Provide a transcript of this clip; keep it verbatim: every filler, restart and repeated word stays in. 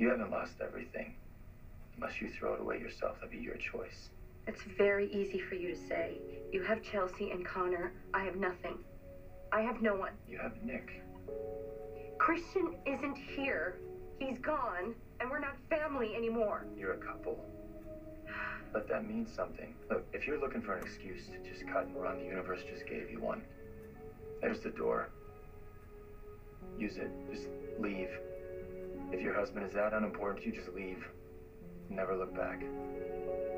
You haven't lost everything. Unless you throw it away yourself, that'd be your choice. It's very easy for you to say. You have Chelsea and Connor. I have nothing. I have no one. You have Nick. Christian isn't here. He's gone, and we're not family anymore. You're a couple. Let that mean something. Look, if you're looking for an excuse to just cut and run, the universe just gave you one. There's the door. Use it. Just leave. If your husband is that unimportant, you just leave. Never look back.